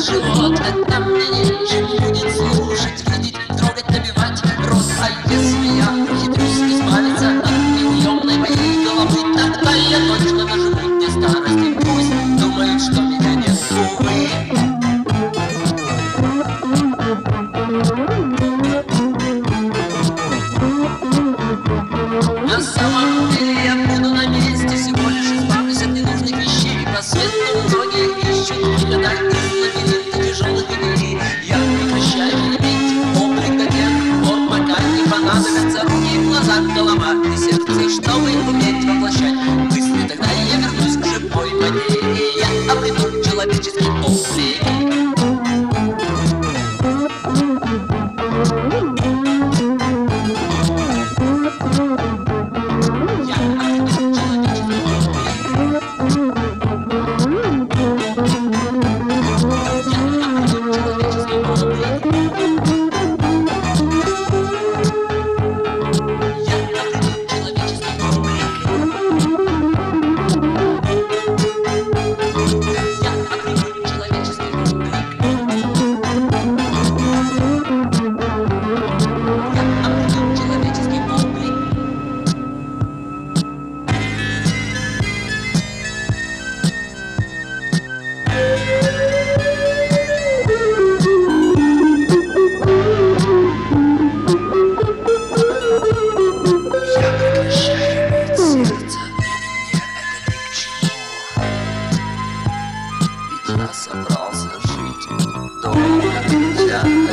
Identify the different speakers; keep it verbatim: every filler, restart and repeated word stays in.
Speaker 1: живот. Это мне нечем будет слушать, видеть, трогать, набивать рот. А если я ухитрюсь избавиться от неуемной моей головы, тогда я точно доживу до старости. Пусть думают, что меня нет, увы. На самом деле я буду на месте, всего лишь избавлюсь от ненужных вещей. По свету многие ищут выхода из лабиринта тяжелых идей. Я прекращаю иметь облик до тех пор, пока не понадобятся руки, глаза, голова и сердце, чтобы уметь воплощать мысли. Тогда я вернусь к живой воде, и я обрету человеческий облик. Я собрался жить долго, я